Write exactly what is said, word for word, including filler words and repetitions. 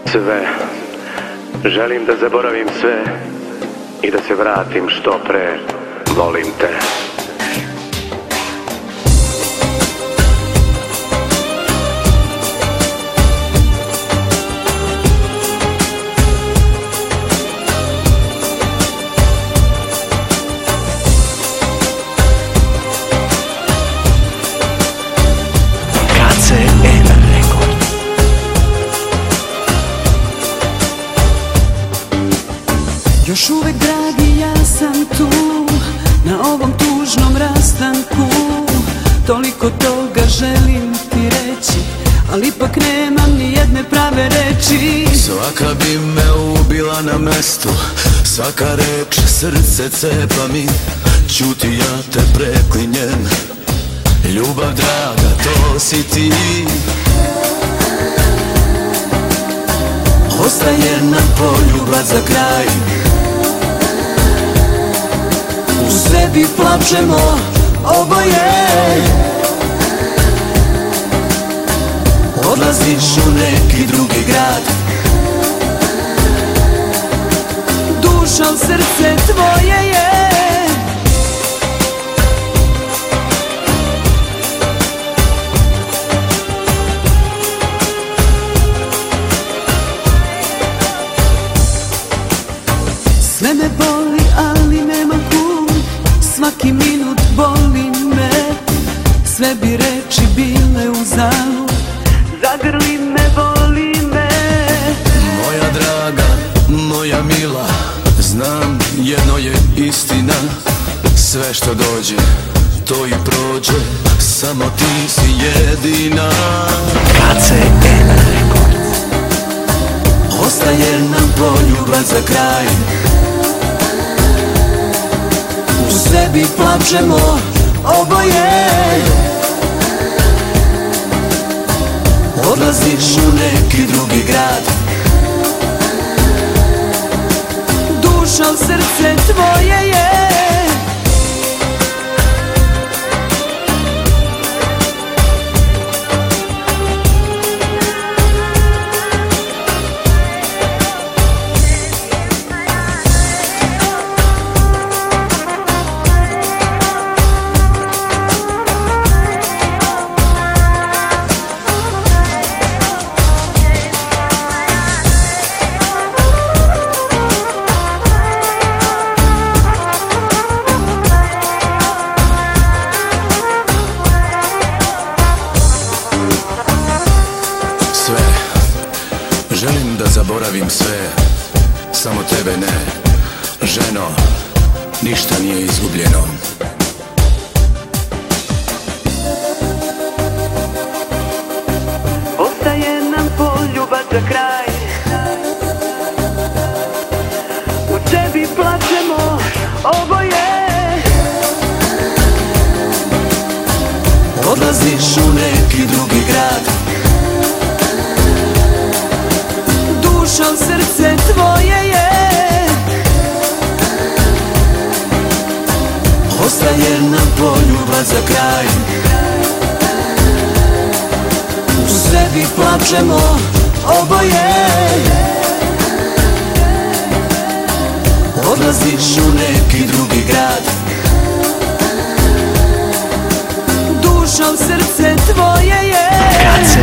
Sve, želim da zaboravim sve i da se vratim što pre, molim te. Još uvek, dragi, ja sam tu, na ovom tužnom rastanku. Toliko toga želim ti reći, ali ipak nemam ni jedne prave reči. Svaka bi me ubila na mestu, svaka reč srce cepa mi. Ćuti, ja te preklinjem, ljubav draga, to si ti. Ostaje nam poljubac za kraj, u sebi plačemo oboje. Odlaziš u neki drugi grad, dušom srce tvoje je. Sve me boli, ali nemam kum, svaki minut boli me. Sve bi reči bile uzalud, zagrli me, boli me. Moja draga, moja mila, znam jedno je istina. Sve što dođe, to i prođe, samo ti si jedina. K C N Records. Ostaje nam poljubac za kraj, u sebi plačemo oboje. Odlaziš u neki drugi grad, dušom srce tvoje je. želim da zaboravim sve, samo tebe ne. Ženo, ništa nije izgubljeno. Ostaje nam poljubac za kraj, u tebi plačemo oboje. Odlaziš u neki drugi grad, dušom srce tvoje je. ostaje nam poljubac za kraj, u sebi plačemo oboje. Odlaziš u neki drugi grad, dušom srce tvoje je.